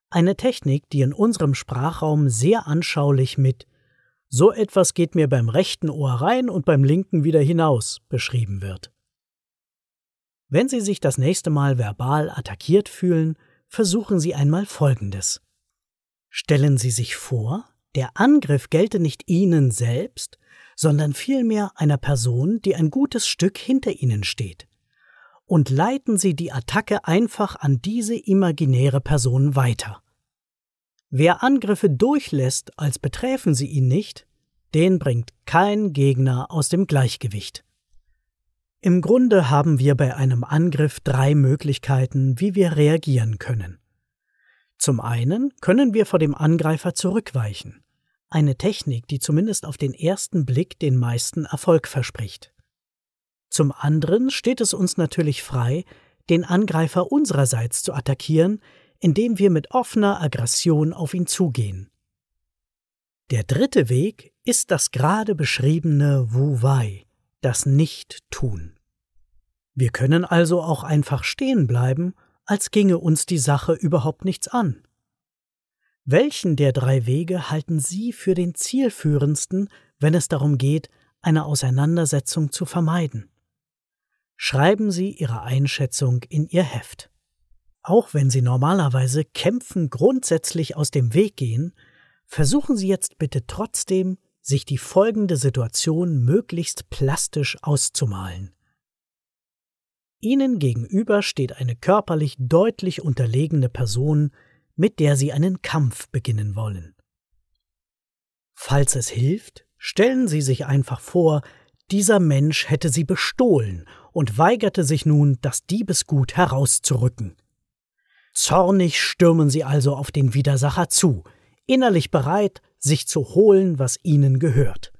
Eine Technik, die in unserem Sprachraum sehr anschaulich mit „So etwas geht mir beim rechten Ohr rein und beim linken wieder hinaus" beschrieben wird. Wenn Sie sich das nächste Mal verbal attackiert fühlen, versuchen Sie einmal Folgendes. Stellen Sie sich vor, der Angriff gelte nicht Ihnen selbst, sondern vielmehr einer Person, die ein gutes Stück hinter Ihnen steht. Und leiten Sie die Attacke einfach an diese imaginäre Person weiter. Wer Angriffe durchlässt, als beträfen sie ihn nicht, den bringt kein Gegner aus dem Gleichgewicht. Im Grunde haben wir bei einem Angriff 3 Möglichkeiten, wie wir reagieren können. Zum einen können wir vor dem Angreifer zurückweichen, eine Technik, die zumindest auf den ersten Blick den meisten Erfolg verspricht. Zum anderen steht es uns natürlich frei, den Angreifer unsererseits zu attackieren, indem wir mit offener Aggression auf ihn zugehen. Der dritte Weg ist das gerade beschriebene Wu-Wei, das Nicht-Tun. Wir können also auch einfach stehen bleiben, als ginge uns die Sache überhaupt nichts an. Welchen der 3 Wege halten Sie für den zielführendsten, wenn es darum geht, eine Auseinandersetzung zu vermeiden? Schreiben Sie Ihre Einschätzung in Ihr Heft. Auch wenn Sie normalerweise Kämpfen grundsätzlich aus dem Weg gehen, versuchen Sie jetzt bitte trotzdem, sich die folgende Situation möglichst plastisch auszumalen. Ihnen gegenüber steht eine körperlich deutlich unterlegene Person, mit der Sie einen Kampf beginnen wollen. Falls es hilft, stellen Sie sich einfach vor, dieser Mensch hätte Sie bestohlen und weigerte sich nun, das Diebesgut herauszurücken. Zornig stürmen Sie also auf den Widersacher zu, innerlich bereit, sich zu holen, was Ihnen gehört.